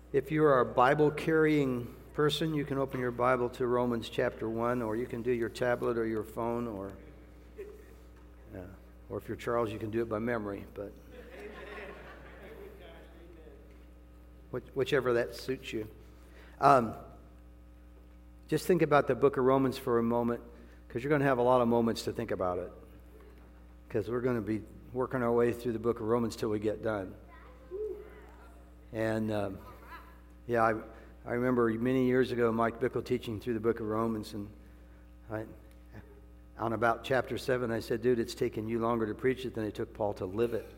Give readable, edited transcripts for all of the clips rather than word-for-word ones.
If you are a Bible-carrying person, you can open your Bible to Romans chapter 1, or you can do your tablet or your phone, or if you're Charles, you can do it by memory, but whichever that suits you. Just think about the book of Romans for a moment, because you're going to have a lot of moments to think about it, because we're going to be working our way through the book of Romans till we get done. And I remember many years ago Mike Bickle teaching through the book of Romans, and on about chapter 7, I said, dude, it's taken you longer to preach it than it took Paul to live it.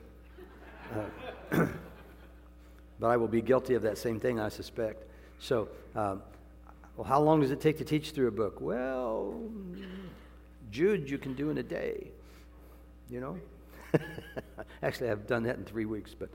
But I will be guilty of that same thing, I suspect. So, how long does it take to teach through a book? Well, Jude you can do in a day, you know? Actually, I've done that in 3 weeks, but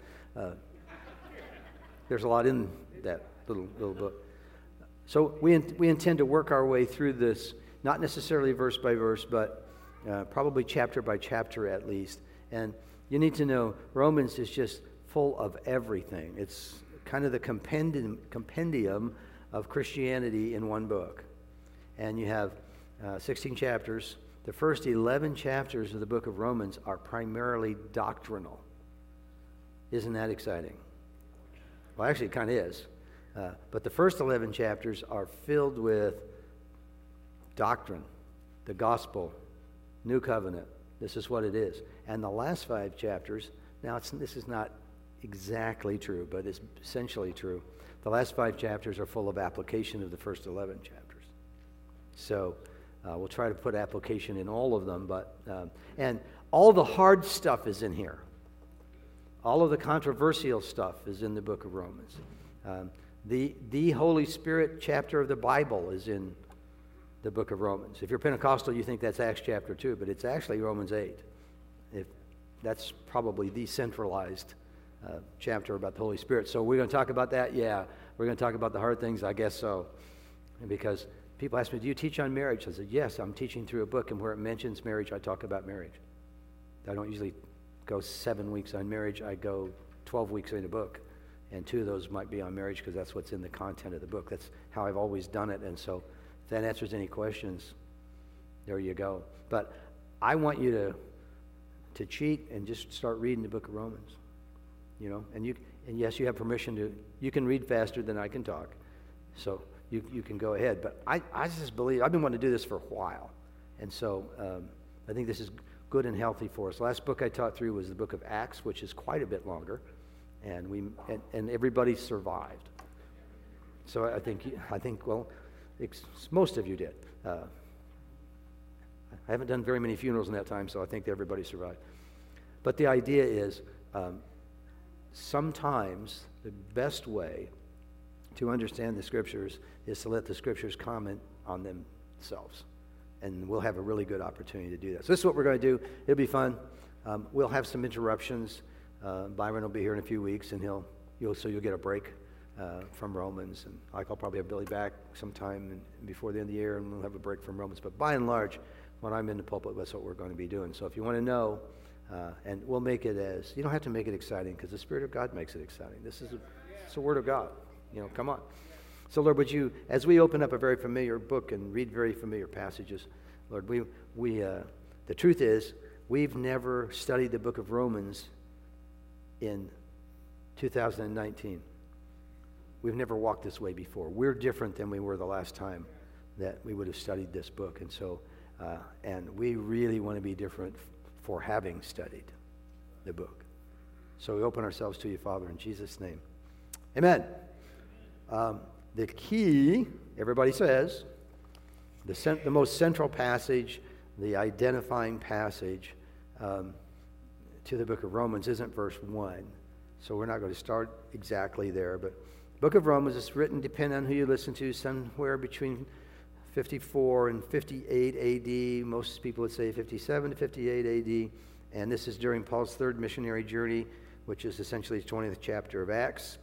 there's a lot in that little book. So we intend to work our way through this, not necessarily verse by verse, but probably chapter by chapter at least. And you need to know Romans is just full of everything. It's kind of the compendium of Christianity in one book. And you have 16 chapters. The first 11 chapters of the book of Romans are primarily doctrinal. Isn't that exciting? Well, actually, it kind of is. But the first 11 chapters are filled with doctrine, the gospel, new covenant. This is what it is. And the last 5 chapters, now this is not exactly true, but it's essentially true. The last 5 chapters are full of application of the first 11 chapters. So we'll try to put application in all of them, but and all the hard stuff is in here. All of the controversial stuff is in the book of Romans. The Holy Spirit chapter of the Bible is in the book of Romans. If you're Pentecostal, you think that's Acts chapter 2, but it's actually Romans 8. That's probably the centralized chapter about the Holy Spirit. So we're going to talk about that? Yeah. We're going to talk about the hard things? I guess so. And because people ask me, do you teach on marriage? I said, yes, I'm teaching through a book, and where it mentions marriage, I talk about marriage. I don't usually go 7 weeks on marriage. I go 12 weeks in a book, and 2 of those might be on marriage because that's what's in the content of the book. That's how I've always done it, and so if that answers any questions, there you go. But I want you to cheat and just start reading the book of Romans, you know. And yes, you have permission to. You can read faster than I can talk, so you can go ahead. But I just believe I've been wanting to do this for a while, and so I think this is good and healthy for us. The last book I taught through was the book of Acts, which is quite a bit longer, and everybody survived. So I think well, most of you did. I haven't done very many funerals in that time, so I think everybody survived. But the idea is, sometimes the best way to understand the Scriptures is to let the Scriptures comment on themselves. And we'll have a really good opportunity to do that. So this is what we're going to do. It'll be fun. We'll have some interruptions. Byron will be here in a few weeks, and you'll get a break from Romans. And I'll probably have Billy back sometime before the end of the year, and we'll have a break from Romans. But by and large, when I'm in the pulpit, that's what we're going to be doing. So if you want to know, and we'll make it you don't have to make it exciting, because the Spirit of God makes it exciting. It's the Word of God. You know, come on. So Lord, would you, as we open up a very familiar book and read very familiar passages, Lord, the truth is, we've never studied the book of Romans in 2019. We've never walked this way before. We're different than we were the last time that we would have studied this book. And so, and we really want to be different for having studied the book. So we open ourselves to you, Father, in Jesus' name. Amen. The key, everybody says, the most central passage, the identifying passage to the book of Romans isn't verse 1. So we're not going to start exactly there. But the book of Romans is written, depending on who you listen to, somewhere between 54 and 58 AD. Most people would say 57 to 58 AD. And this is during Paul's 3rd missionary journey, which is essentially the 20th chapter of Acts.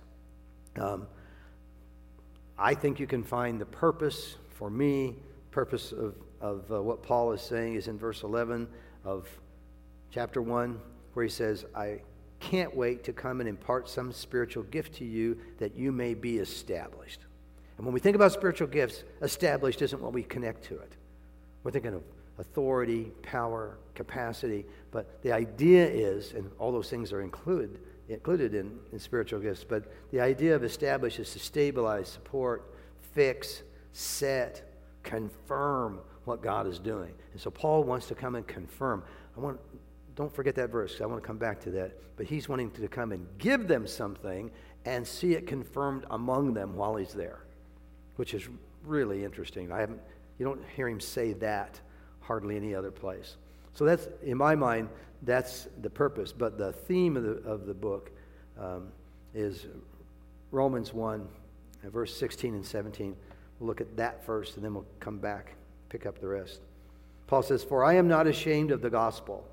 I think you can find the purpose, for me, of what Paul is saying is in verse 11 of chapter 1, where he says, can't wait to come and impart some spiritual gift to you that you may be established. And when we think about spiritual gifts, established isn't what we connect to it. We're thinking of authority, power, capacity, but the idea is, and all those things are included in spiritual gifts, but the idea of established is to stabilize, support, fix, set, confirm what God is doing. And so Paul wants to come and confirm. Don't forget that verse, 'cause I want to come back to that. But he's wanting to come and give them something and see it confirmed among them while he's there, which is really interesting. You don't hear him say that hardly any other place. So that's, in my mind, that's the purpose. But the theme of the book is Romans 1, verse 16 and 17. We'll look at that first, and then we'll come back, pick up the rest. Paul says, "For I am not ashamed of the gospel.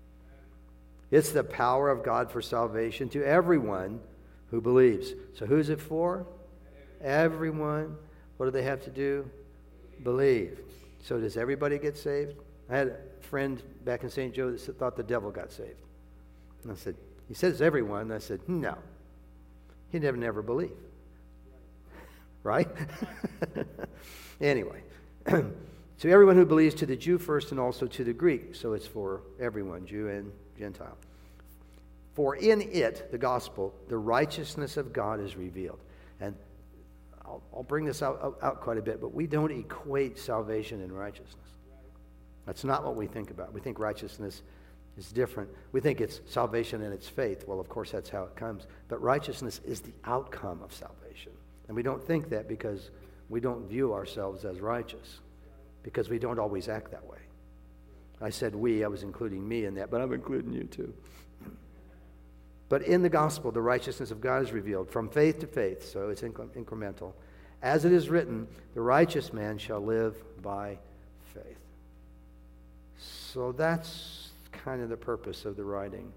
It's the power of God for salvation to everyone who believes." So who's it for? Everyone. What do they have to do? Believe. So does everybody get saved? I had a friend back in St. Joe that thought the devil got saved. And I said, he says everyone. And I said, no. He never believed. Right? Anyway. To everyone who believes, to the Jew first and also to the Greek. So it's for everyone, Jew and Gentile. For in it, the gospel, the righteousness of God is revealed. And I'll bring this out quite a bit, but we don't equate salvation and righteousness. That's not what we think about. We think righteousness is different. We think it's salvation and it's faith. Well, of course, that's how it comes. But righteousness is the outcome of salvation. And we don't think that because we don't view ourselves as righteous, because we don't always act that way. I said we, I was including me in that, but I'm including you too. But in the gospel, the righteousness of God is revealed from faith to faith, so it's incremental. As it is written, the righteous man shall live by faith. So that's kind of the purpose of the writing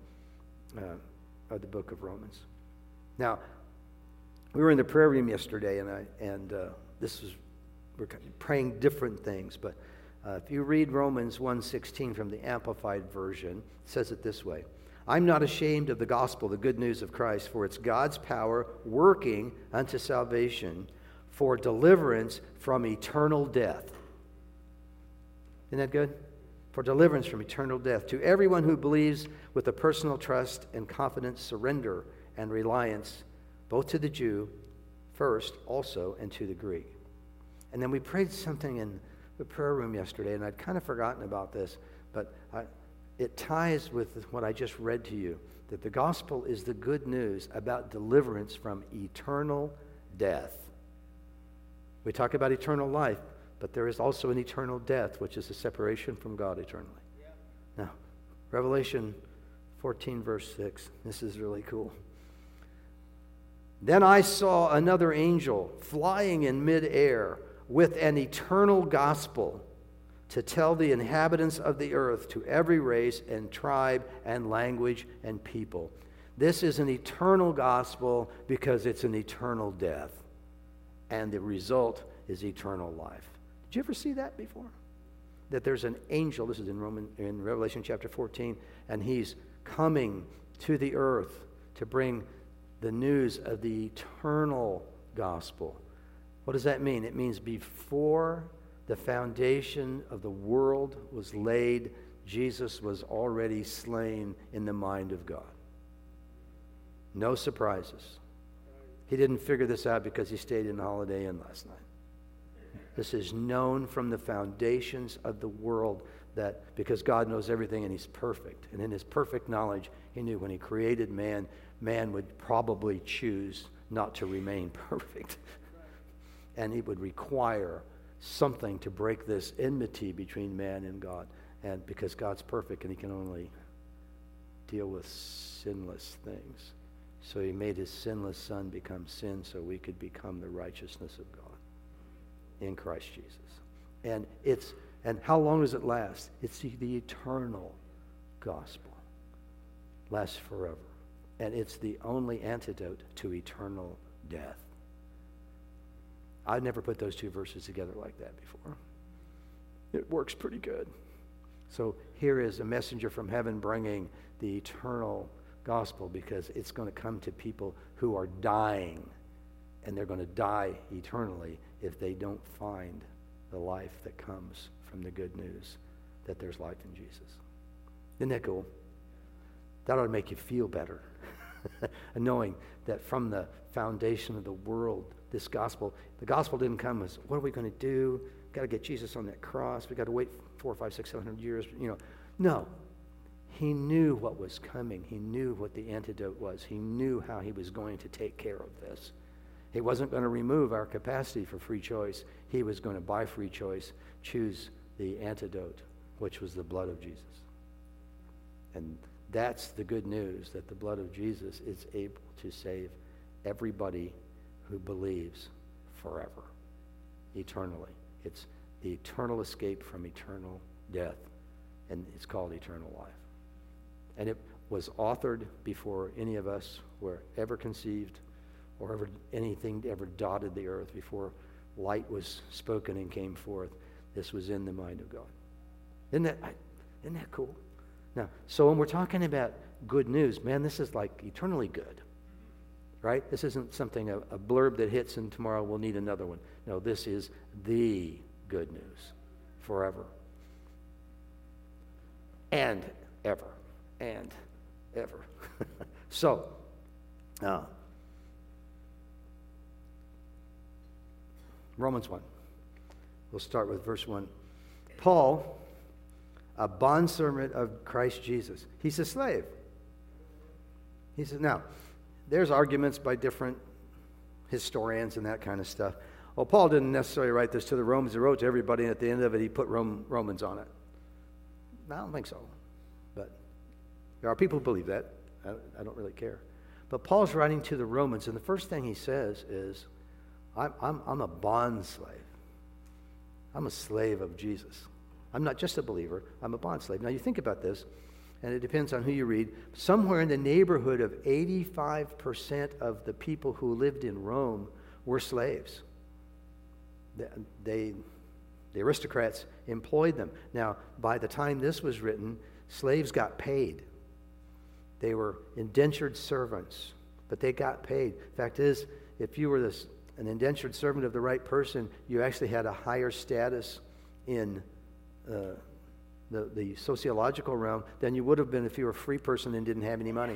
of the book of Romans. Now, we were in the prayer room yesterday, and we're praying different things, but if you read Romans 1:16 from the Amplified Version, it says it this way: "I'm not ashamed of the gospel, the good news of Christ, for it's God's power working unto salvation for deliverance from eternal death." Isn't that good? For deliverance from eternal death. To everyone who believes with a personal trust and confident surrender and reliance, both to the Jew first also and to the Greek. And then we prayed something in the prayer room yesterday, and I'd kind of forgotten about this, but it ties with what I just read to you, that the gospel is the good news about deliverance from eternal death. We talk about eternal life, but there is also an eternal death, which is a separation from God eternally. Yeah. Now, Revelation 14, verse 6. This is really cool. "Then I saw another angel flying in midair with an eternal gospel to tell the inhabitants of the earth, to every race and tribe and language and people." This is an eternal gospel because it's an eternal death. And the result is eternal life. Did you ever see that before? That there's an angel, this is in Revelation chapter 14, and he's coming to the earth to bring the news of the eternal gospel. What does that mean? It means before the foundation of the world was laid, Jesus was already slain in the mind of God. No surprises. He didn't figure this out because he stayed in the Holiday Inn last night. This is known from the foundations of the world, that because God knows everything and he's perfect. And in his perfect knowledge, he knew when he created man, man would probably choose not to remain perfect. And he would require something to break this enmity between man and God. And because God's perfect and he can only deal with sinless things. So he made his sinless son become sin so we could become the righteousness of God in Christ Jesus. And how long does it last? It's the eternal gospel. Lasts forever. And it's the only antidote to eternal death. I've never put those two verses together like that before. It works pretty good. So here is a messenger from heaven bringing the eternal gospel, because it's going to come to people who are dying, and they're going to die eternally if they don't find the life that comes from the good news that there's life in Jesus. Isn't that cool? That ought to make you feel better. Knowing that from the foundation of the world, the gospel didn't come as, what are we going to do? Got to get Jesus on that cross. We got to wait 400, 500, 600 years. No. He knew what was coming. He knew what the antidote was. He knew how he was going to take care of this. He wasn't going to remove our capacity for free choice. He was going to, by free choice, choose the antidote, which was the blood of Jesus. And that's the good news, that the blood of Jesus is able to save everybody who believes forever, eternally. It's the eternal escape from eternal death, and it's called eternal life. And it was authored before any of us were ever conceived, or ever anything ever dotted the earth, before light was spoken and came forth. This was in the mind of God. Isn't that cool? Now, so when we're talking about good news, man, this is like eternally good, right? This isn't something, a blurb that hits and tomorrow we'll need another one. No, this is the good news forever and ever and ever. So, Romans 1. We'll start with verse 1. Paul, a bondservant of Christ Jesus. He's a slave. He says, now, there's arguments by different historians and that kind of stuff. Well, Paul didn't necessarily write this to the Romans. He wrote to everybody, and at the end of it, he put Romans on it. I don't think so. But there are people who believe that. I don't really care. But Paul's writing to the Romans, and the first thing he says is, I'm a bond slave. I'm a slave of Jesus. I'm not just a believer. I'm a bond slave. Now, you think about this, and it depends on who you read. Somewhere in the neighborhood of 85% of the people who lived in Rome were slaves. The aristocrats employed them. Now, by the time this was written, slaves got paid. They were indentured servants, but they got paid. Fact is, if you were an indentured servant of the right person, you actually had a higher status in the sociological realm than you would have been if you were a free person and didn't have any money.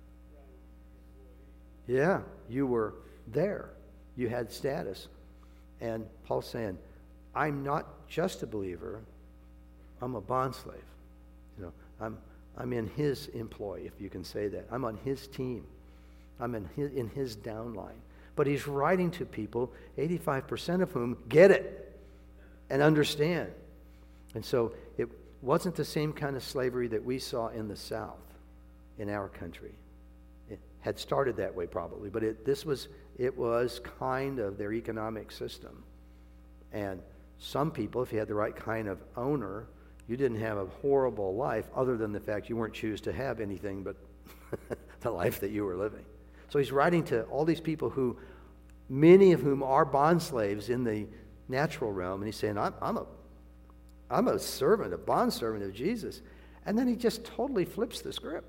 Yeah, you were there. You had status. And Paul's saying, I'm not just a believer, I'm a bond slave. I'm in his employ, if you can say that. I'm on his team. I'm in his downline. But he's writing to people, 85% of whom get it and understand. And so it wasn't the same kind of slavery that we saw in the South, in our country. It had started that way probably, but it was kind of their economic system. And some people, if you had the right kind of owner, you didn't have a horrible life other than the fact you weren't choose to have anything but the life that you were living. So he's writing to all these people who, many of whom are bond slaves in the natural realm, and he's saying, I'm a servant, a bond servant of Jesus. And then he just totally flips the script.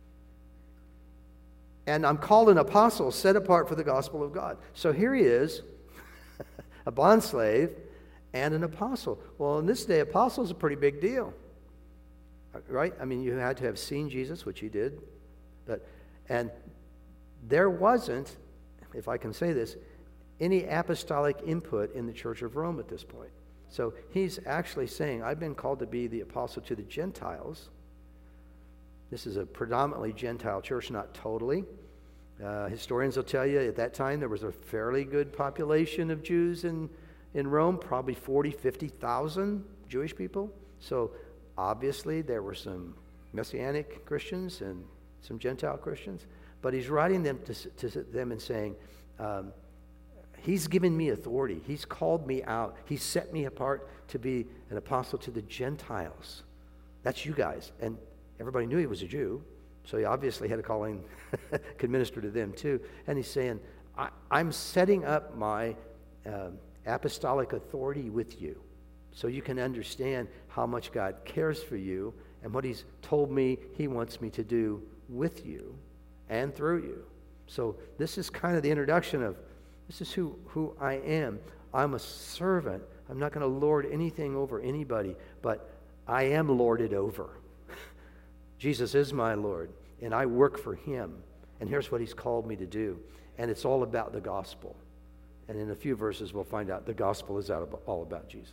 And I'm called an apostle, set apart for the gospel of God. So here he is, a bond slave and an apostle. Well, in this day, apostle is a pretty big deal, right? I mean, you had to have seen Jesus, which he did. And there wasn't, if I can say this, any apostolic input in the Church of Rome at this point. So he's actually saying, I've been called to be the apostle to the Gentiles. This is a predominantly Gentile church, not totally. Historians will tell you at that time there was a fairly good population of Jews in Rome, probably 40,000, 50,000 Jewish people. So obviously there were some Messianic Christians and some Gentile Christians. But he's writing them to them and saying, he's given me authority. He's called me out. He's set me apart to be an apostle to the Gentiles. That's you guys. And everybody knew he was a Jew, so he obviously had a calling, could minister to them too. And he's saying, I'm setting up my apostolic authority with you so you can understand how much God cares for you and what he's told me he wants me to do with you and through you. So this is kind of the introduction of, this is who I am. I'm a servant. I'm not going to lord anything over anybody, but I am lorded over. Jesus is my Lord, and I work for him. And here's what he's called me to do. And it's all about the gospel. And in a few verses, we'll find out the gospel is all about Jesus.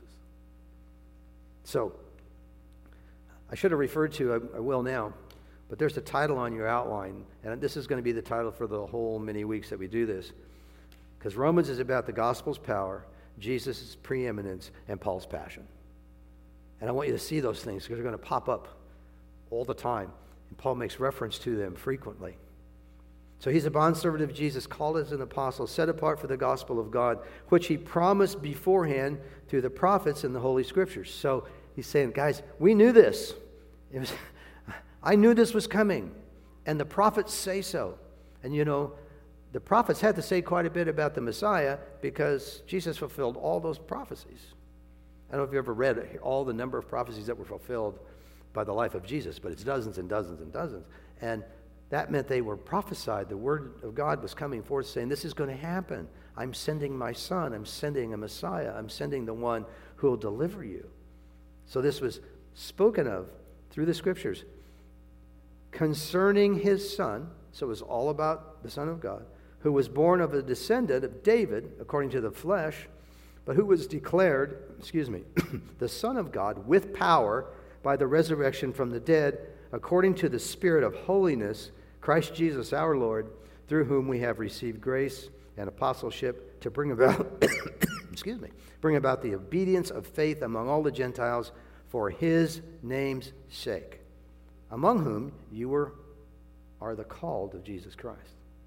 So, I should have referred to, I will now, but there's a title on your outline, and this is going to be the title for the whole many weeks that we do this. Because Romans is about the gospel's power, Jesus' preeminence, and Paul's passion. And I want you to see those things because they're going to pop up all the time. And Paul makes reference to them frequently. So he's a bondservant of Jesus, called as an apostle, set apart for the gospel of God, which he promised beforehand through the prophets in the Holy Scriptures. So he's saying, guys, we knew this. I knew this was coming. And the prophets say so. And you know, the prophets had to say quite a bit about the Messiah because Jesus fulfilled all those prophecies. I don't know if you ever read all the number of prophecies that were fulfilled by the life of Jesus, but it's dozens and dozens and dozens. And that meant they were prophesied. The word of God was coming forth saying, this is going to happen. I'm sending my son. I'm sending a Messiah. I'm sending the one who will deliver you. So this was spoken of through the Scriptures concerning his son. So it was all about the Son of God, who was born of a descendant of David according to the flesh, but who was declared, the Son of God with power by the resurrection from the dead, according to the Spirit of holiness, Christ Jesus our Lord, through whom we have received grace and apostleship to bring about, bring about the obedience of faith among all the Gentiles for his name's sake, among whom you are the called of Jesus Christ.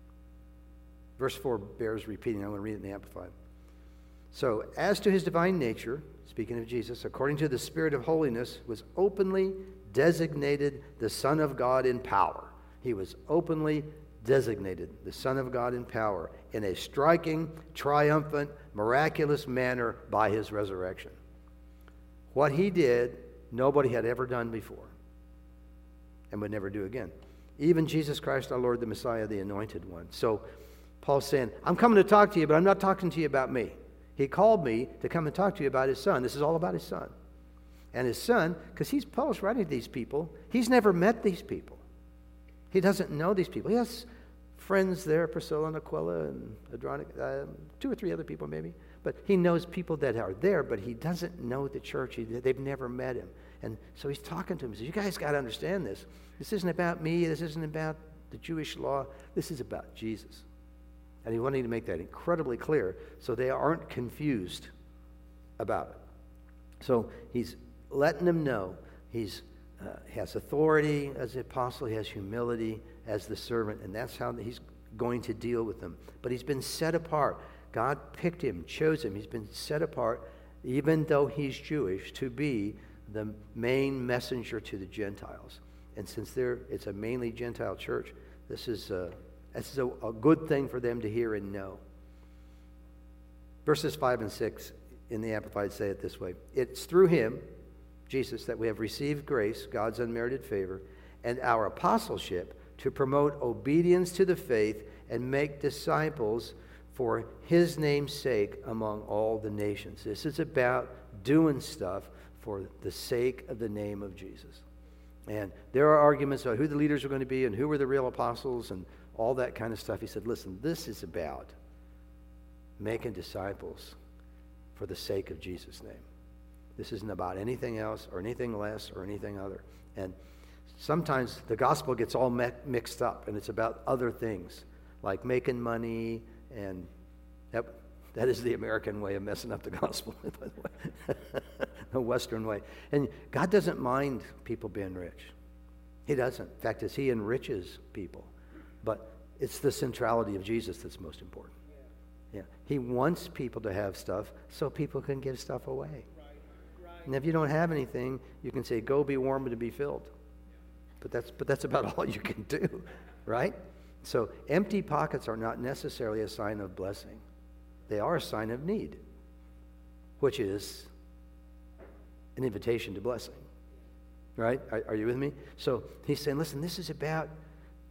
Verse 4 bears repeating. I'm going to read it in the Amplified. So, as to his divine nature, speaking of Jesus, according to the Spirit of holiness, was openly designated the Son of God in power. He was openly designated the Son of God in power in a striking, triumphant, miraculous manner by his resurrection. What he did, nobody had ever done before and would never do again. Even Jesus Christ our Lord, the Messiah, the Anointed One. So Paul's saying, I'm coming to talk to you, but I'm not talking to you about me. He called me to come and talk to you about his son. This is all about his son. And his son, because Paul's writing to these people, he's never met these people. He doesn't know these people. He has friends there, Priscilla and Aquila and Adronica, 2 or 3 other people maybe. But he knows people that are there, but he doesn't know the church. They've never met him. And so he's talking to them. He says, you guys got to understand this. This isn't about me. This isn't about the Jewish law. This is about Jesus. And he wanted to make that incredibly clear so they aren't confused about it. So he's letting them know he has authority as the apostle, he has humility as the servant, and that's how he's going to deal with them. But he's been set apart. God picked him, chose him. He's been set apart, even though he's Jewish, to be the main messenger to the Gentiles. And since it's a mainly Gentile church, this is a good thing for them to hear and know. Verses 5 and 6 in the Amplified say it this way. It's through him, Jesus, that we have received grace, God's unmerited favor, and our apostleship to promote obedience to the faith and make disciples for his name's sake among all the nations. This is about doing stuff for the sake of the name of Jesus. And there are arguments about who the leaders are going to be and who were the real apostles and all that kind of stuff. He said, listen, this is about making disciples for the sake of Jesus' name. This isn't about anything else or anything less or anything other. And sometimes the gospel gets all mixed up, and it's about other things, like making money, and that is the American way of messing up the gospel, by the way. The Western way. And God doesn't mind people being rich. He doesn't. In fact, he enriches people. But it's the centrality of Jesus that's most important. Yeah. He wants people to have stuff so people can give stuff away. Right. And if you don't have anything, you can say, go be warm and to be filled. But that's about all you can do, right? So empty pockets are not necessarily a sign of blessing. They are a sign of need, which is an invitation to blessing. Right? Are you with me? So he's saying, listen, this is about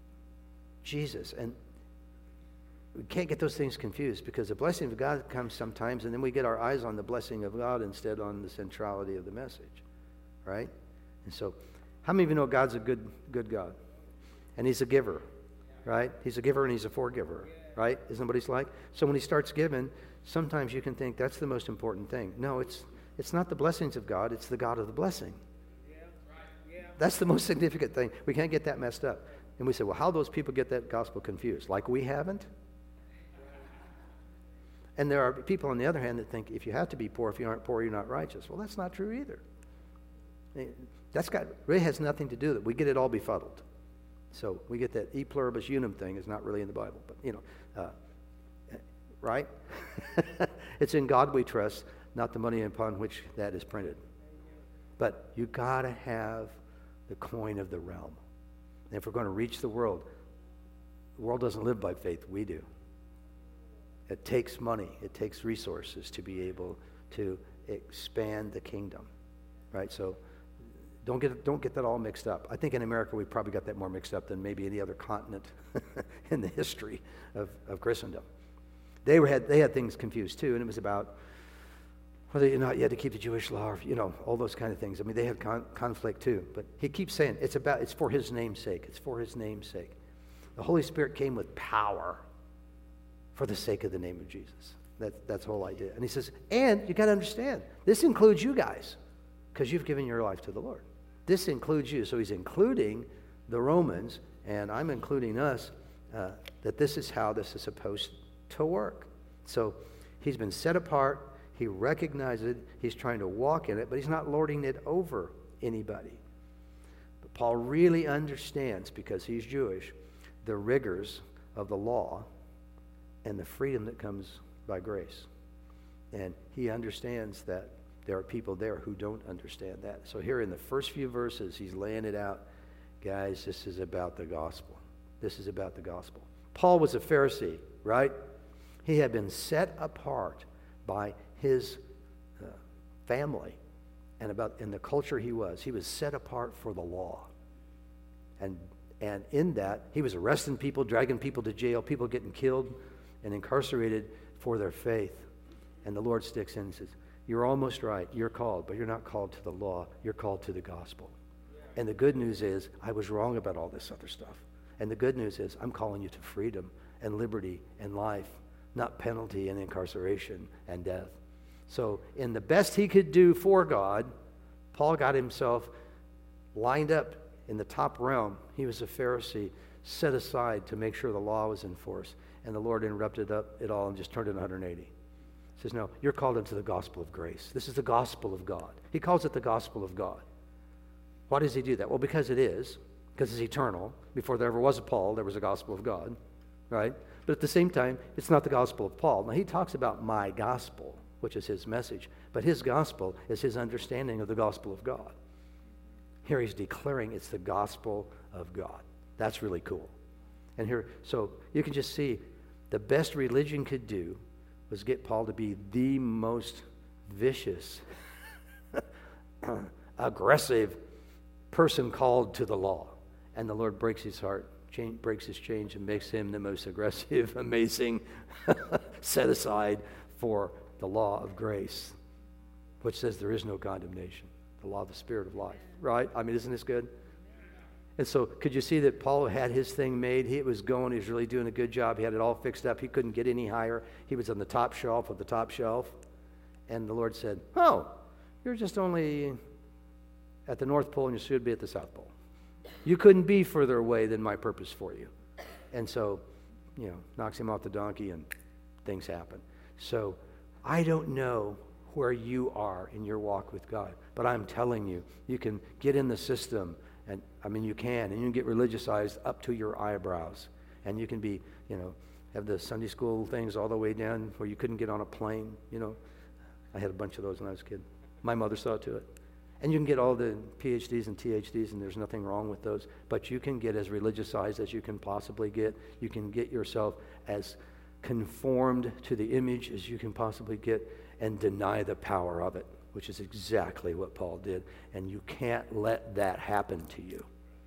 Jesus. And we can't get those things confused because the blessing of God comes sometimes, and then we get our eyes on the blessing of God instead on the centrality of the message, right? And so, how many of you know God's a good God? And He's a giver, right? He's a giver and He's a forgiver, right? Isn't that what He's like? So when He starts giving, sometimes you can think that's the most important thing. No, it's not the blessings of God, it's the God of the blessing. That's the most significant thing. We can't get that messed up. And we say, well, how do those people get that gospel confused? Like we haven't? And there are people, on the other hand, that think if you have to be poor, if you aren't poor, you're not righteous. Well, that's not true either. Really has nothing to do with it. We get it all befuddled. So we get that e pluribus unum thing is not really in the Bible. But, right? It's in God we trust, not the money upon which that is printed. But you got to have the coin of the realm. And if we're going to reach the world doesn't live by faith. We do. It takes money. It takes resources to be able to expand the kingdom, right? So don't get that all mixed up. I think in America we probably got that more mixed up than maybe any other continent in the history of Christendom. They had things confused too, and it was about whether or not you had to keep the Jewish law, or, all those kind of things. I mean, they had conflict too. But he keeps saying it's for His name's sake. It's for His name's sake. The Holy Spirit came with power for the sake of the name of Jesus. That's the whole idea. And he says, and you got to understand, this includes you guys, because you've given your life to the Lord. This includes you. So he's including the Romans, and I'm including us, that this is how this is supposed to work. So he's been set apart. He recognizes it. He's trying to walk in it, but he's not lording it over anybody. But Paul really understands, because he's Jewish, the rigors of the law and the freedom that comes by grace. And he understands that there are people there who don't understand that. So here in the first few verses, he's laying it out. Guys, this is about the gospel. This is about the gospel. Paul was a Pharisee, right? He had been set apart by his family and in the culture he was. He was set apart for the law. And in that, he was arresting people, dragging people to jail, people getting killed and incarcerated for their faith. And the Lord sticks in and says, you're almost right. You're called, but you're not called to the law. You're called to the gospel. And the good news is, I was wrong about all this other stuff. And the good news is, I'm calling you to freedom and liberty and life, not penalty and incarceration and death. So in the best he could do for God, Paul got himself lined up in the top realm. He was a Pharisee, set aside to make sure the law was enforced. And the Lord interrupted it all and just turned it 180. He says, no, you're called into the gospel of grace. This is the gospel of God. He calls it the gospel of God. Why does he do that? Well, because it's eternal. Before there ever was a Paul, there was a gospel of God, right? But at the same time, it's not the gospel of Paul. Now, he talks about my gospel, which is his message, but his gospel is his understanding of the gospel of God. Here he's declaring it's the gospel of God. That's really cool. And here, so you can just see the best religion could do was get Paul to be the most vicious, aggressive person called to the law. And the Lord breaks his heart, breaks his chains, and makes him the most aggressive, amazing, set aside for the law of grace, which says there is no condemnation, the law of the Spirit of life, right? I mean, isn't this good? And so could you see that Paul had his thing made? He was really doing a good job. He had it all fixed up. He couldn't get any higher. He was on the top shelf of the top shelf. And the Lord said, oh, you're just only at the North Pole and you should be at the South Pole. You couldn't be further away than my purpose for you. And so, knocks him off the donkey and things happen. So I don't know where you are in your walk with God, but I'm telling you, you can get in the system. And you can get religiousized up to your eyebrows. And you can be, have the Sunday school things all the way down where you couldn't get on a plane, I had a bunch of those when I was a kid. My mother saw to it. And you can get all the PhDs and THDs, and there's nothing wrong with those. But you can get as religiousized as you can possibly get. You can get yourself as conformed to the image as you can possibly get and deny the power of it, which is exactly what Paul did. And you can't let that happen to you.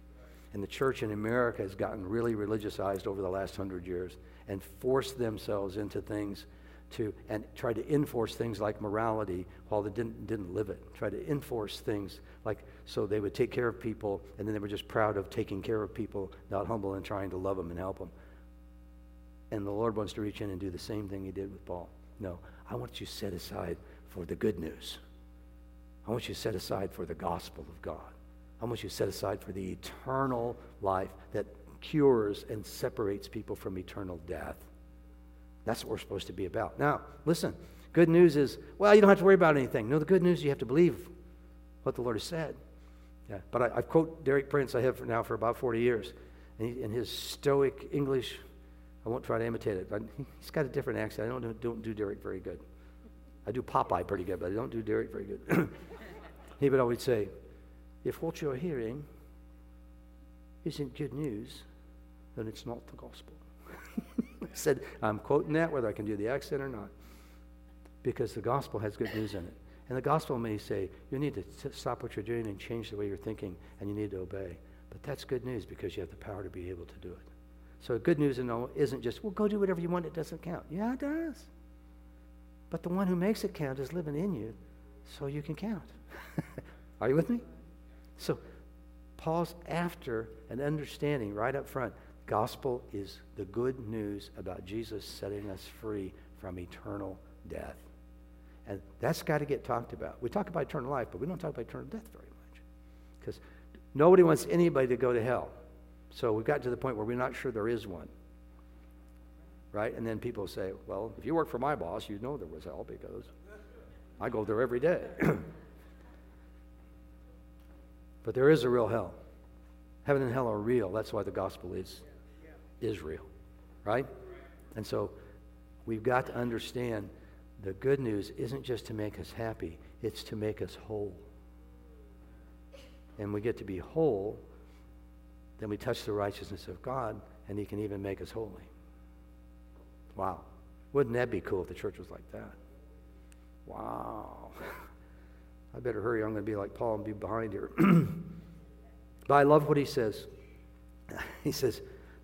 And the church in America has gotten really religiousized over the last 100 years and forced themselves into things and tried to enforce things like morality while they didn't live it. Tried to enforce things like, so they would take care of people, and then they were just proud of taking care of people, not humble and trying to love them and help them. And the Lord wants to reach in and do the same thing he did with Paul. No, I want you set aside for the good news. I want you set aside for the gospel of God. I want you set aside for the eternal life that cures and separates people from eternal death. That's what we're supposed to be about. Now, listen, good news is, well, you don't have to worry about anything. No, the good news is you have to believe what the Lord has said. Yeah, but I quote Derek Prince, I have for about 40 years. And in his stoic English, I won't try to imitate it. But he's got a different accent. I don't do Derek very good. I do Popeye pretty good, but I don't do Derek very good. He would always say, if what you're hearing isn't good news, then it's not the gospel. I said, I'm quoting that whether I can do the accent or not, because the gospel has good news in it. And the gospel may say, you need to stop what you're doing and change the way you're thinking, and you need to obey. But that's good news because you have the power to be able to do it. So good news isn't just, well, go do whatever you want, it doesn't count. Yeah, it does. But the one who makes it count is living in you, so you can count. Are you with me? So Paul's after an understanding right up front. Gospel is the good news about Jesus setting us free from eternal death. And that's got to get talked about. We talk about eternal life, but we don't talk about eternal death very much. Because nobody wants anybody to go to hell. So we've got to the point where we're not sure there is one. Right? And then people say, well, if you work for my boss, you know there was hell because I go there every day. But there is a real hell. Heaven and hell are real. That's why the gospel is real. Right? And so we've got to understand the good news isn't just to make us happy, it's to make us whole. And we get to be whole, then we touch the righteousness of God, and he can even make us holy. Wow. Wouldn't that be cool if the church was like that? Wow. I better hurry. I'm going to be like Paul and be behind here. But I love what he says. He says,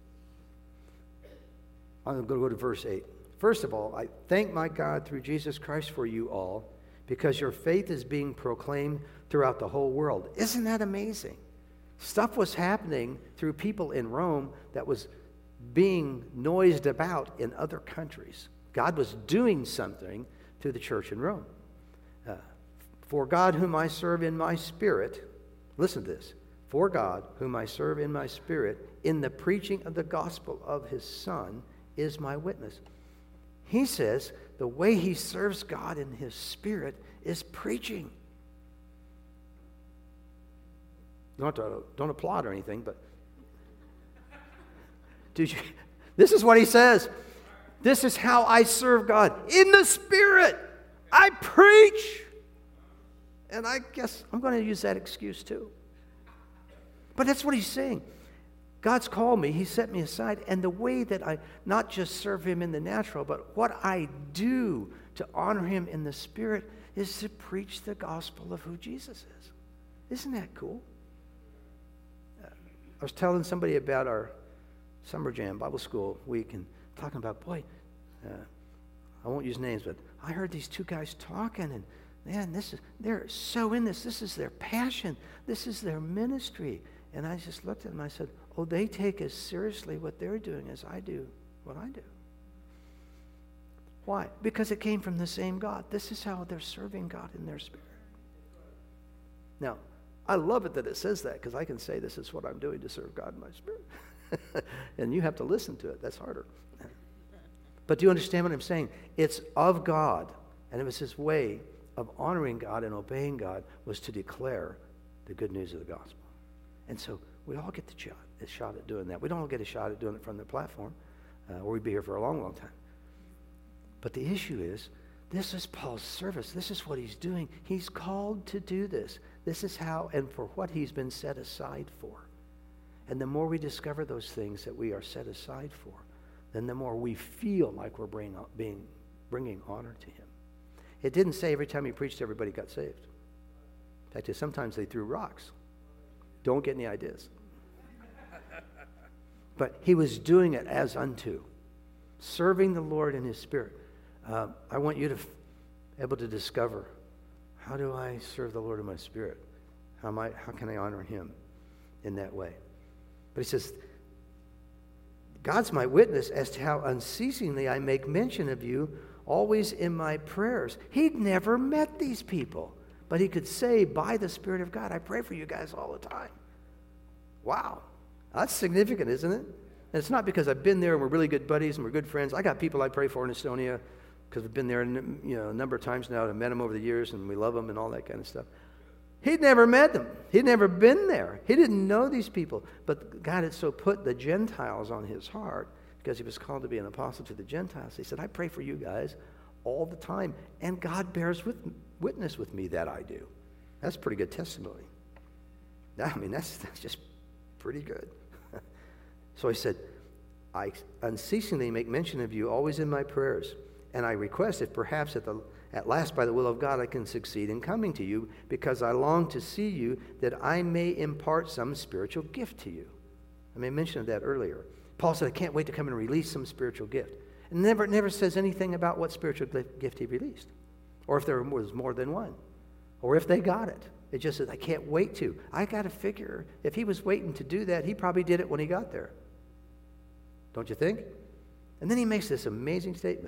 I'm going to go to verse 8. First of all, I thank my God through Jesus Christ for you all, because your faith is being proclaimed throughout the whole world. Isn't that amazing? Stuff was happening through people in Rome that was being noised about in other countries. God was doing something through the church in Rome. For God, whom I serve in my spirit, listen to this. For God, whom I serve in my spirit, in the preaching of the gospel of his Son, is my witness. He says the way he serves God in his spirit is preaching. Don't applaud or anything, but this is what he says. This is how I serve God. In the spirit, I preach. And I guess I'm going to use that excuse too. But that's what he's saying. God's called me. He set me aside. And the way that I not just serve him in the natural, but what I do to honor him in the spirit is to preach the gospel of who Jesus is. Isn't that cool? I was telling somebody about our Summer Jam Bible School week and talking about, I won't use names, but I heard these two guys talking, and man, they're so in this. This is their passion. This is their ministry. And I just looked at them and I said, oh, they take as seriously what they're doing as I do what I do. Why? Because it came from the same God. This is how they're serving God in their spirit. Now, I love it that it says that, because I can say this is what I'm doing to serve God in my spirit. And you have to listen to it. That's harder. But do you understand what I'm saying? It's of God, and it was his way of honoring God and obeying God was to declare the good news of the gospel. And so we all get a shot at doing that. We don't all get a shot at doing it from the platform, or we'd be here for a long, long time. But the issue is, this is Paul's service. This is what he's doing. He's called to do this. This is how and for what he's been set aside for. And the more we discover those things that we are set aside for, then the more we feel like we're bringing honor to him. It didn't say every time he preached, everybody got saved. In fact, sometimes they threw rocks. Don't get any ideas. But he was doing it as unto, serving the Lord in his spirit. I want you to be able to discover, how do I serve the Lord in my spirit? How can I honor him in that way? But he says, God's my witness as to how unceasingly I make mention of you, always in my prayers. He'd never met these people, but he could say by the Spirit of God, I pray for you guys all the time. Wow. That's significant, isn't it? And it's not because I've been there and we're really good buddies and we're good friends. I got people I pray for in Estonia because we've been there a number of times now and I've met them over the years and we love them and all that kind of stuff. He'd never met them. He'd never been there. He didn't know these people. But God had so put the Gentiles on his heart because he was called to be an apostle to the Gentiles. He said, I pray for you guys all the time. And God bears witness with me that I do. That's pretty good testimony. I mean, that's just pretty good. So he said, I unceasingly make mention of you always in my prayers. And I request if perhaps at last by the will of God I can succeed in coming to you, because I long to see you, that I may impart some spiritual gift to you. I made mention of that earlier. Paul said, I can't wait to come and release some spiritual gift. And never says anything about what spiritual gift he released, or if there was more than one, or if they got it. It just says, I can't wait to. I got to figure, if he was waiting to do that, he probably did it when he got there. Don't you think? And then he makes this amazing statement.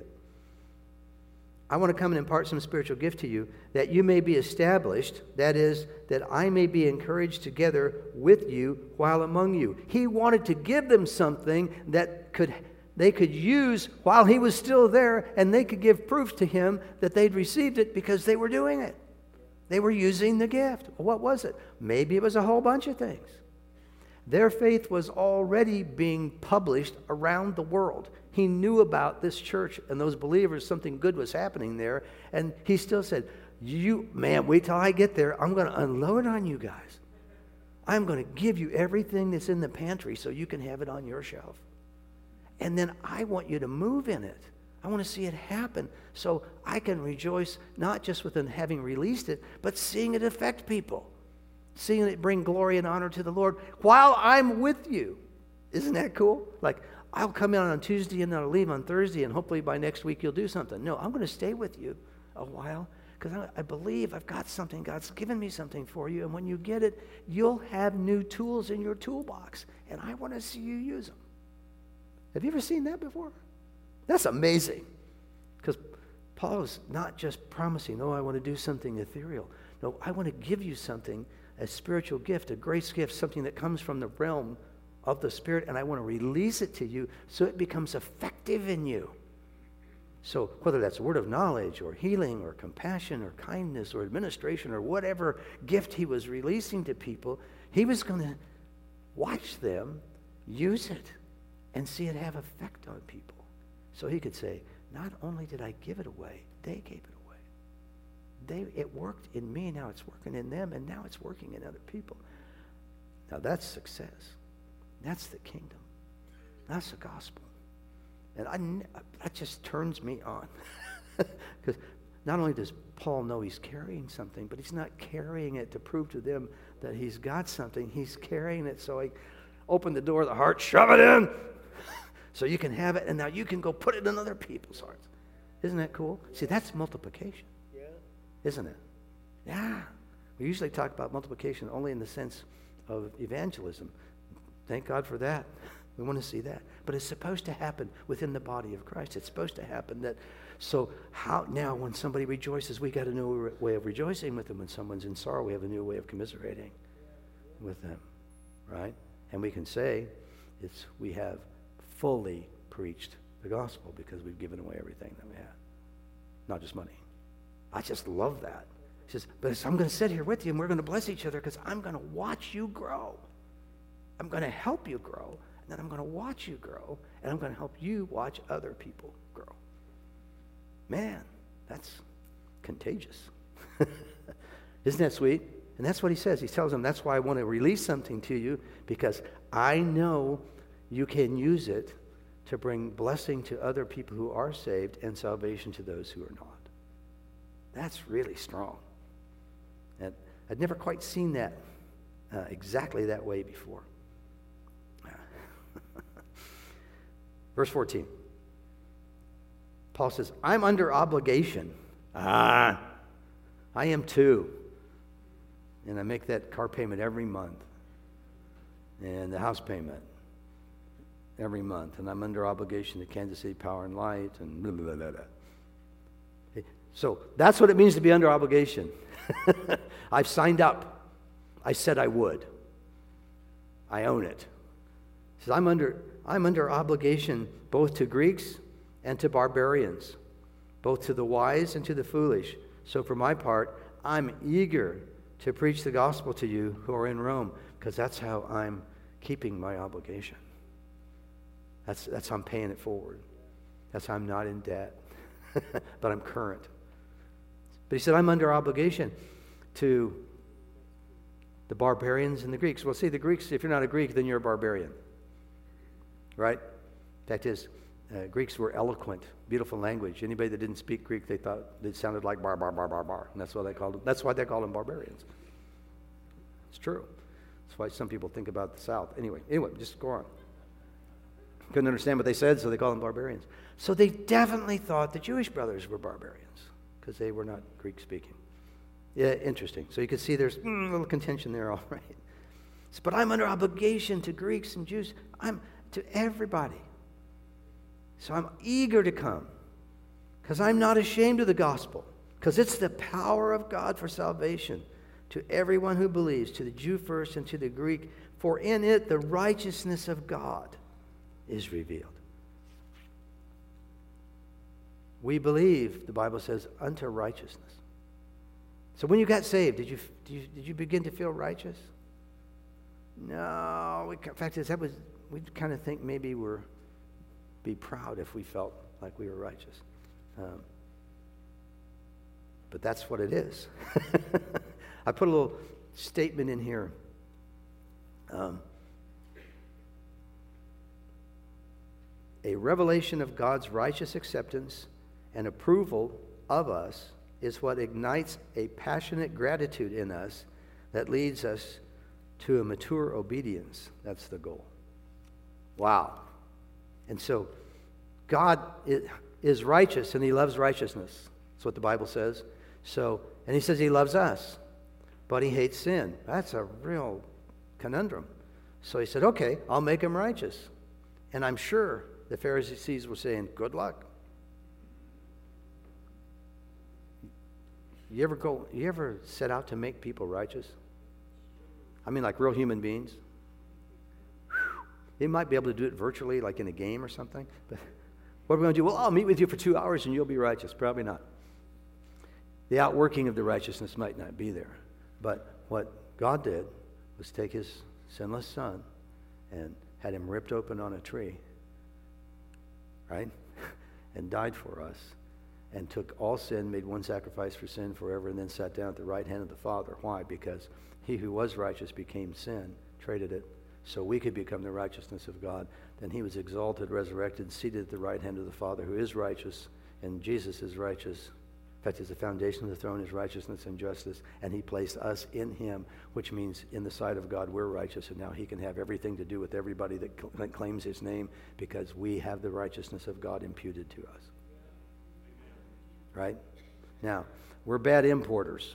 I want to come and impart some spiritual gift to you, that you may be established, that is, that I may be encouraged together with you while among you. He wanted to give them something that they could use while he was still there, and they could give proof to him that they'd received it because they were doing it. They were using the gift. What was it? Maybe it was a whole bunch of things. Their faith was already being published around the world. He knew about this church and those believers, something good was happening there. And he still said, wait till I get there. I'm going to unload on you guys. I'm going to give you everything that's in the pantry so you can have it on your shelf. And then I want you to move in it. I want to see it happen so I can rejoice not just within having released it, but seeing it affect people. Seeing it bring glory and honor to the Lord while I'm with you. Isn't that cool? Like, I'll come in on Tuesday and I'll leave on Thursday and hopefully by next week you'll do something. No, I'm going to stay with you a while because I believe I've got something. God's given me something for you. And when you get it, you'll have new tools in your toolbox. And I want to see you use them. Have you ever seen that before? That's amazing. Because Paul is not just promising, I want to do something ethereal. No, I want to give you something, a spiritual gift, a grace gift, something that comes from the realm of the Spirit, and I want to release it to you so it becomes effective in you. So whether that's a word of knowledge or healing or compassion or kindness or administration or whatever gift he was releasing to people, he was going to watch them use it and see it have effect on people. So he could say, not only did I give it away, they gave it away. It worked in me, now it's working in them, and now it's working in other people. Now that's success. That's the kingdom. That's the gospel. And that just turns me on. Because not only does Paul know he's carrying something, but he's not carrying it to prove to them that he's got something. He's carrying it so he opened the door of the heart, shove it in, so you can have it, and now you can go put it in other people's hearts. Isn't that cool? See, that's multiplication. Yeah. Isn't it? Yeah. We usually talk about multiplication only in the sense of evangelism. Thank God for that. We want to see that. But it's supposed to happen within the body of Christ. It's supposed to happen that, so how now when somebody rejoices, we got a new way of rejoicing with them. When someone's in sorrow, we have a new way of commiserating with them, right? And we can say we have fully preached the gospel because we've given away everything that we have. Not just money. I just love that. He says, but I'm going to sit here with you and we're going to bless each other because I'm going to watch you grow. I'm going to help you grow, and then I'm going to watch you grow, and I'm going to help you watch other people grow. Man, that's contagious. Isn't that sweet? And that's what he says. He tells them, that's why I want to release something to you, because I know you can use it to bring blessing to other people who are saved and salvation to those who are not. That's really strong. And I'd never quite seen that exactly that way before. Verse 14. Paul says, I'm under obligation. I am too. And I make that car payment every month. And the house payment every month. And I'm under obligation to Kansas City Power and Light and blah, blah, blah, blah. So that's what it means to be under obligation. I've signed up. I said I would. I own it. He says, I'm under obligation both to Greeks and to barbarians, both to the wise and to the foolish. So for my part, I'm eager to preach the gospel to you who are in Rome, because that's how I'm keeping my obligation. That's how I'm paying it forward. That's how I'm not in debt, but I'm current. But he said, I'm under obligation to the barbarians and the Greeks. Well, see, the Greeks, if you're not a Greek, then you're a barbarian. Right? Fact is, Greeks were eloquent, beautiful language. Anybody that didn't speak Greek, they thought it sounded like bar, bar, bar, bar, bar. And that's why they called them. That's why they called them barbarians. It's true. That's why some people think about the South. Anyway, just go on. Couldn't understand what they said, so they called them barbarians. So they definitely thought the Jewish brothers were barbarians because they were not Greek speaking. Yeah, interesting. So you can see there's a little contention there, all right. But I'm under obligation to Greeks and Jews. I'm to everybody. So I'm eager to come because I'm not ashamed of the gospel, because it's the power of God for salvation to everyone who believes, to the Jew first and to the Greek, for in it the righteousness of God is revealed. We believe, the Bible says, unto righteousness. So when you got saved, did you begin to feel righteous? No. In fact, we kind of think maybe we're be proud if we felt like we were righteous. But that's what it is. I put a little statement in here. A revelation of God's righteous acceptance and approval of us is what ignites a passionate gratitude in us that leads us to a mature obedience. That's the goal. Wow. And so God is righteous and he loves righteousness. That's what the Bible says. And he says he loves us, but he hates sin. That's a real conundrum. So he said, okay, I'll make him righteous. And I'm sure the Pharisees were saying, good luck. You ever set out to make people righteous? I mean, like real human beings? They might be able to do it virtually, like in a game or something. But what are we going to do? Well, I'll meet with you for 2 hours and you'll be righteous. Probably not. The outworking of the righteousness might not be there. But what God did was take his sinless son and had him ripped open on a tree, right? And died for us. And took all sin, made one sacrifice for sin forever, and then sat down at the right hand of the Father. Why? Because he who was righteous became sin, traded it, so we could become the righteousness of God. Then he was exalted, resurrected, seated at the right hand of the Father, who is righteous, and Jesus is righteous. In fact, the foundation of the throne is righteousness and justice, and he placed us in him, which means in the sight of God we're righteous, and now he can have everything to do with everybody that claims his name, because we have the righteousness of God imputed to us. Right? Now, we're bad importers.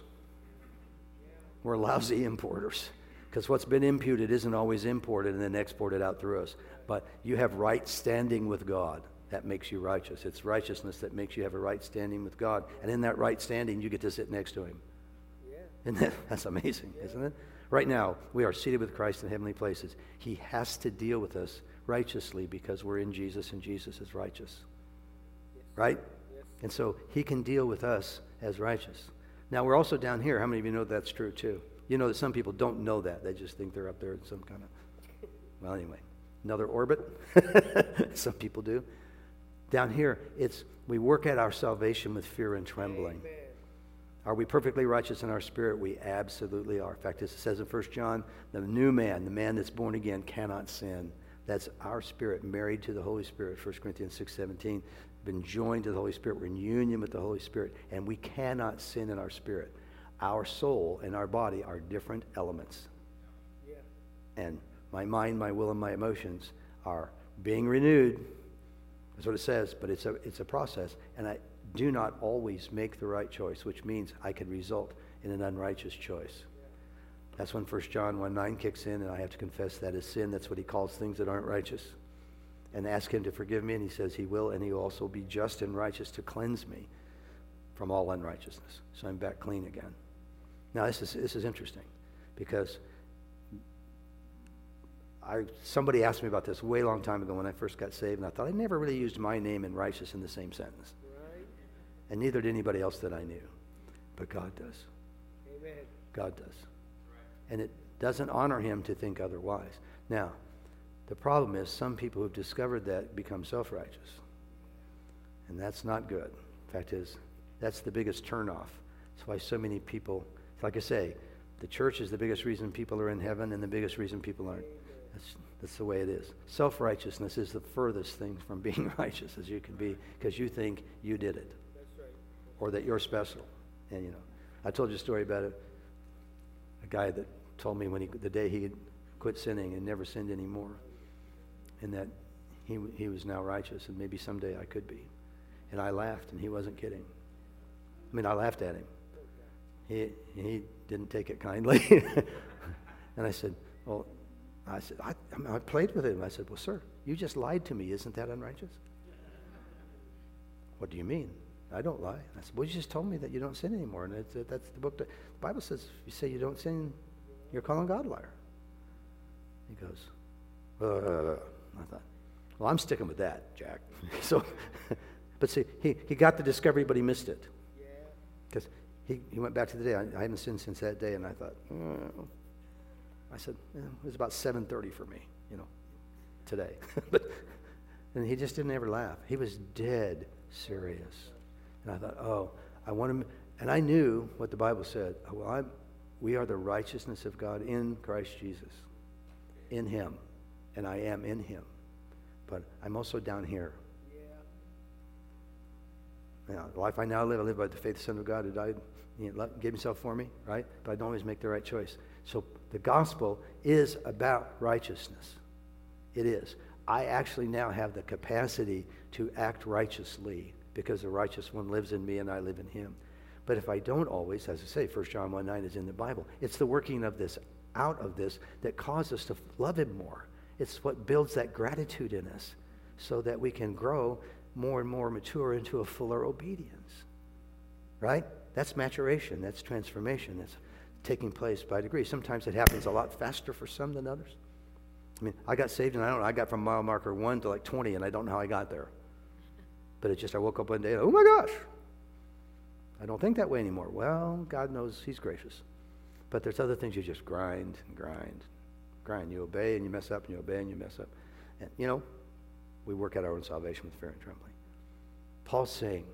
We're lousy importers. Because what's been imputed isn't always imported and then exported out through us. But you have right standing with God. That makes you righteous. It's righteousness that makes you have a right standing with God. And in that right standing, you get to sit next to him. Yeah. That's amazing, isn't it? Right now, we are seated with Christ in heavenly places. He has to deal with us righteously because we're in Jesus and Jesus is righteous. Yes. Right? Yes. And so he can deal with us as righteous. Now, we're also down here. How many of you know that's true too? You know that some people don't know that. They just think they're up there in some kind of, well, anyway, another orbit. Some people do. Down here, we work at our salvation with fear and trembling. Amen. Are we perfectly righteous in our spirit? We absolutely are. In fact, it says in 1 John, the new man, the man that's born again, cannot sin. That's our spirit, married to the Holy Spirit, 1 Corinthians 6:17. Been joined to the Holy Spirit. We're in union with the Holy Spirit, and we cannot sin in our spirit. Our soul and our body are different elements. Yeah. And my mind, my will, and my emotions are being renewed That's what it says, but it's a process. And I do not always make the right choice, which means I could result in an unrighteous choice. That's when 1 John 1:9 kicks in, and I have to confess that as sin. That's what he calls things that aren't righteous. And ask him to forgive me, and he says he will, and he will also be just and righteous to cleanse me from all unrighteousness. So I'm back clean again. Now this is interesting, because somebody asked me about this way long time ago when I first got saved, and I thought I never really used my name and righteous in the same sentence. Right. And neither did anybody else that I knew. But God does. Amen. God does. Right. And it doesn't honor him to think otherwise. Now, the problem is some people who've discovered that become self-righteous. And that's not good. Fact is, that's the biggest turnoff. That's why so many people, like I say, the church is the biggest reason people are in heaven and the biggest reason people aren't. That's the way it is. Self-righteousness is the furthest thing from being righteous as you can be, because you think you did it. That's right. Or that you're special. And I told you a story about a guy that told me the day he had quit sinning and never sinned anymore, and that he was now righteous, and maybe someday I could be. And I laughed, and he wasn't kidding. I mean, I laughed at him. He didn't take it kindly. And I said, I played with him. I said, well, sir, you just lied to me. Isn't that unrighteous? What do you mean? I don't lie. I said, well, you just told me that you don't sin anymore. And that's the book. The Bible says if you say you don't sin, you're calling God a liar. He goes, I thought, well, I'm sticking with that, Jack. So, but see, he got the discovery, but he missed it. Because he went back to the day. I haven't sinned since that day, and I thought, I said, it was about 7:30 for me, today. And he just didn't ever laugh. He was dead serious. And I thought, I want him. And I knew what the Bible said. We are the righteousness of God in Christ Jesus, in him. And I am in him. But I'm also down here. Now, the life I now live, I live by the faith of the Son of God who died, gave himself for me, right? But I don't always make the right choice. So the gospel is about righteousness. It is. I actually now have the capacity to act righteously because the righteous one lives in me and I live in him. But if I don't always, as I say, 1 John 1:9 is in the Bible, it's the working of this, out of this, that causes us to love him more. It's what builds that gratitude in us so that we can grow more and more mature into a fuller obedience. Right? That's maturation. That's transformation. That's taking place by degree. Sometimes it happens a lot faster for some than others. I mean, I got saved and I got from mile marker 1 to like 20 and I don't know how I got there. But I woke up one day and, oh my gosh, I don't think that way anymore. Well, God knows he's gracious. But there's other things you just grind and grind. You obey and you mess up and you obey and you mess up. And we work out our own salvation with fear and trembling. Paul's saying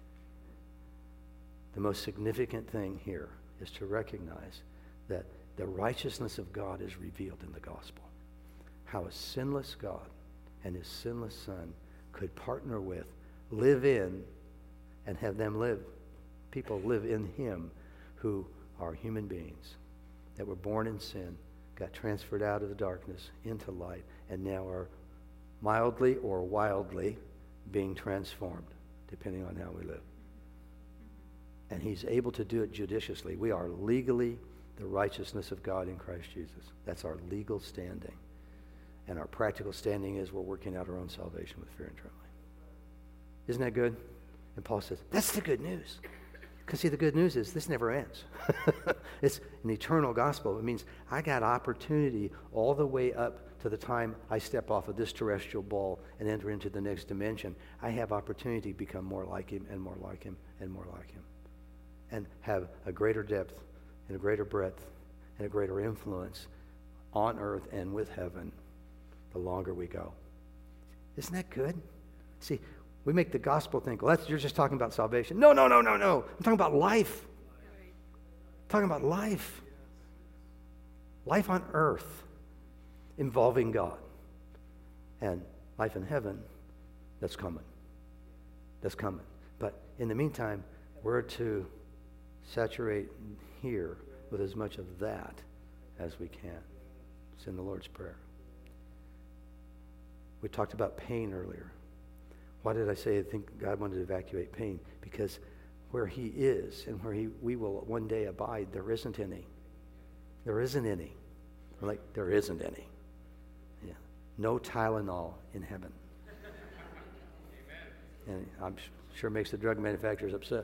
the most significant thing here is to recognize that the righteousness of God is revealed in the gospel. How a sinless God and his sinless Son could partner with, live in, and have them live. People live in him who are human beings that were born in sin, got transferred out of the darkness into light, and now are mildly or wildly being transformed, depending on how we live. And he's able to do it judiciously. We are legally the righteousness of God in Christ Jesus. That's our legal standing. And our practical standing is we're working out our own salvation with fear and trembling. Isn't that good? And Paul says, that's the good news. Because see, the good news is this never ends. It's an eternal gospel. It means I got opportunity all the way up to the time I step off of this terrestrial ball and enter into the next dimension. I have opportunity to become more like him and more like him and more like him. And have a greater depth and a greater breadth and a greater influence on earth and with heaven the longer we go. Isn't that good? See, we make the gospel think, well, you're just talking about salvation. No. I'm talking about life. I'm talking about life. Life on earth involving God. And life in heaven, that's coming. That's coming. But in the meantime, we're to saturate here with as much of that as we can. It's in the Lord's Prayer. We talked about pain earlier. Why did I say I think God wanted to evacuate pain? Because where he is and where we will one day abide, there isn't any. There isn't any. Like, there isn't any. Yeah. No Tylenol in heaven. And I'm sure makes the drug manufacturers upset.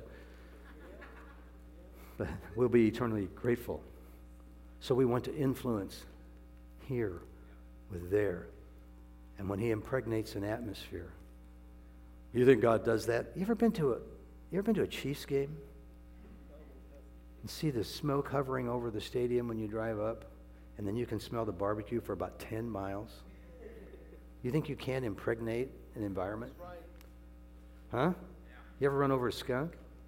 But we'll be eternally grateful. So we want to influence here with there. And when he impregnates an atmosphere, you think God does that? You ever been to a Chiefs game? And see the smoke hovering over the stadium when you drive up, and then you can smell the barbecue for about 10 miles? You think you can impregnate an environment? Huh? You ever run over a skunk?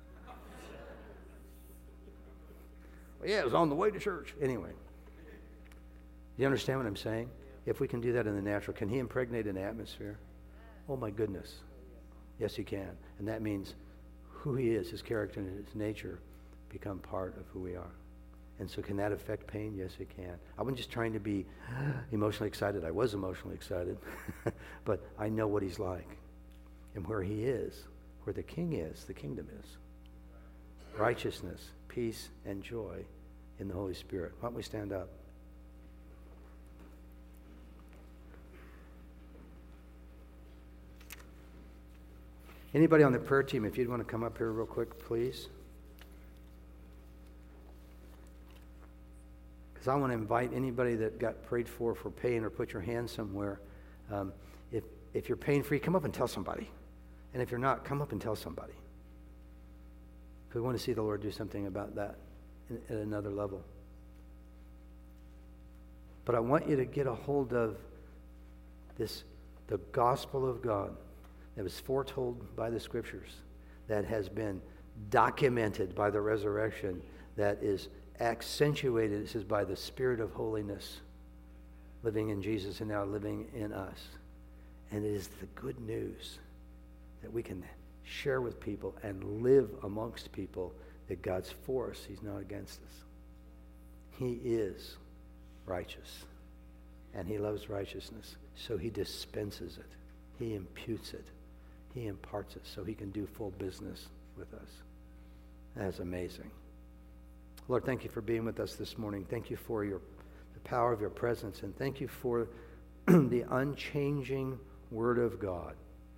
Well, yeah, it was on the way to church. Anyway. You understand what I'm saying? If we can do that in the natural, can he impregnate an atmosphere? Oh my goodness. Yes, he can. And that means who he is, his character and his nature become part of who we are. And so can that affect pain? Yes, it can. I wasn't just trying to be emotionally excited. I was emotionally excited. But I know what he's like. And where he is, where the king is, the kingdom is. Righteousness, peace, and joy in the Holy Spirit. Why don't we stand up? Anybody on the prayer team, if you'd want to come up here real quick, please. Because I want to invite anybody that got prayed for pain or put your hand somewhere. If you're pain-free, come up and tell somebody. And if you're not, come up and tell somebody. Because we want to see the Lord do something about that at another level. But I want you to get a hold of this, the gospel of God that was foretold by the scriptures, that has been documented by the resurrection, that is accentuated, it says, by the Spirit of holiness living in Jesus and now living in us. And it is the good news that we can share with people and live amongst people that God's for us. He's not against us. He is righteous, and he loves righteousness, so he dispenses it. He imputes it. He imparts it so he can do full business with us. That's amazing. Lord, thank you for being with us this morning. Thank you for the power of your presence, and thank you for the unchanging Word of God.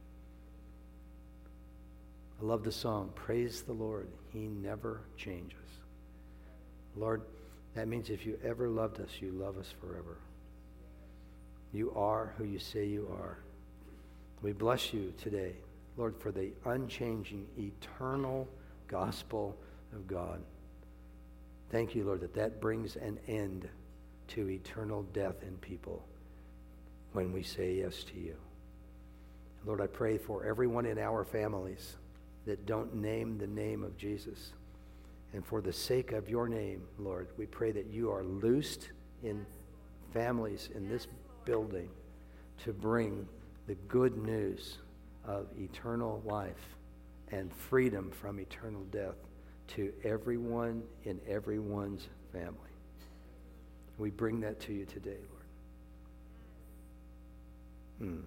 I love the song, Praise the Lord, he never changes. Lord, that means if you ever loved us, you love us forever. You are who you say you are. We bless you today, Lord, for the unchanging, eternal gospel of God. Thank you, Lord, that brings an end to eternal death in people when we say yes to you. Lord, I pray for everyone in our families that don't name the name of Jesus. And for the sake of your name, Lord, we pray that you are loosed in families in this building to bring the good news of eternal life and freedom from eternal death to everyone in everyone's family. We bring that to you today, Lord.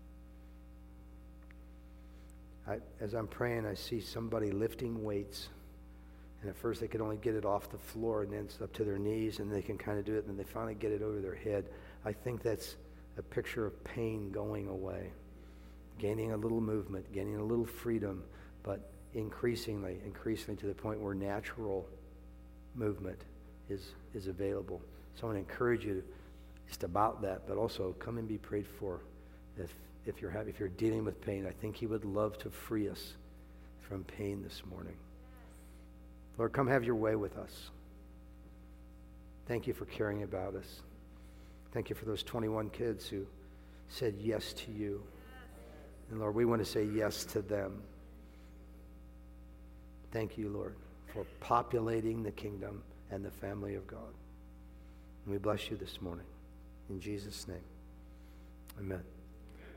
As I'm praying, I see somebody lifting weights. And at first they can only get it off the floor, and then it's up to their knees, and they can kind of do it, and then they finally get it over their head. I think that's a picture of pain going away, gaining a little movement, gaining a little freedom, but increasingly to the point where natural movement is available. So I want to encourage you just about that, but also come and be prayed for if you're dealing with pain. I think he would love to free us from pain this morning. Lord, come have your way with us. Thank you for caring about us. Thank you for those 21 kids who said yes to you. And Lord, we want to say yes to them. Thank you, Lord, for populating the kingdom and the family of God. And we bless you this morning. In Jesus' name, amen.